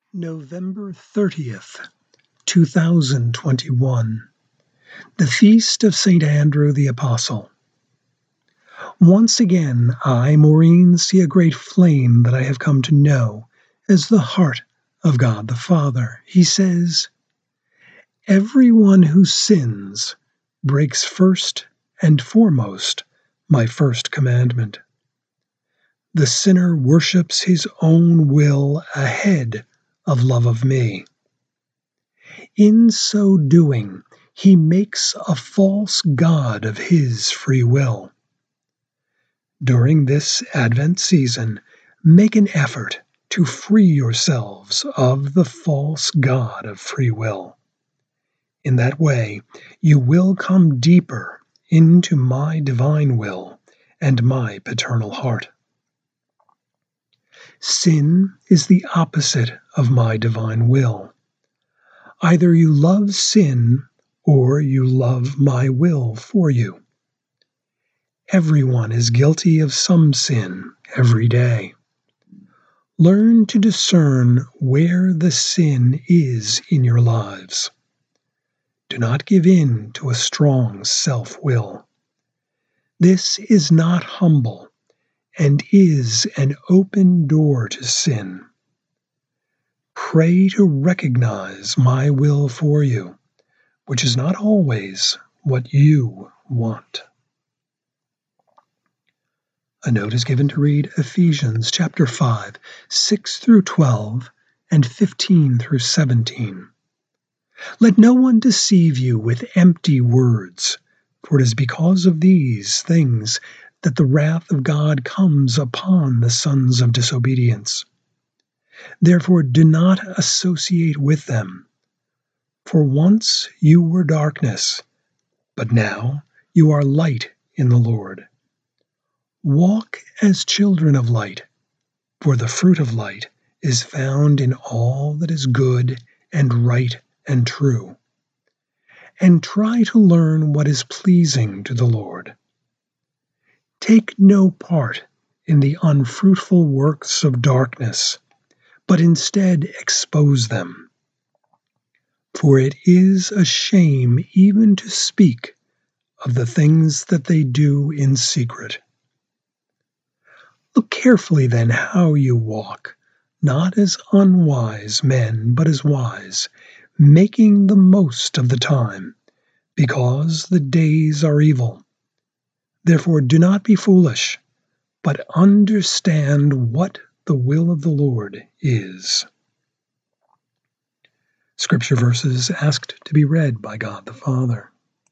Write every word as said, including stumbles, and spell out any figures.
November thirtieth, two thousand twenty-one, the Feast of Saint Andrew the Apostle. Once again, I, Maureen, see a great flame that I have come to know as the heart of God the Father. He says, "Everyone who sins breaks first and foremost my first commandment. The sinner worships his own will ahead of love of me. In so doing, he makes a false god of his free will. During this Advent season, make an effort to free yourselves of the false god of free will. In that way, you will come deeper into my divine will and my paternal heart. Sin is the opposite of my divine will. Either you love sin or you love my will for you. Everyone is guilty of some sin every day. Learn to discern where the sin is in your lives. Do not give in to a strong self-will. This is not humble and is an open door to sin. Pray to recognize my will for you, which is not always what you want." A note is given to read Ephesians chapter five, six through twelve, and fifteen through seventeen. "Let no one deceive you with empty words, for it is because of these things that the wrath of God comes upon the sons of disobedience. Therefore do not associate with them. For once you were darkness, but now you are light in the Lord. Walk as children of light, for the fruit of light is found in all that is good and right and true. And try to learn what is pleasing to the Lord. Take no part in the unfruitful works of darkness, but instead expose them. For it is a shame even to speak of the things that they do in secret. Look carefully then how you walk, not as unwise men, but as wise, making the most of the time, because the days are evil. Therefore do not be foolish, but understand what the will of the Lord is." Scripture verses asked to be read by God the Father.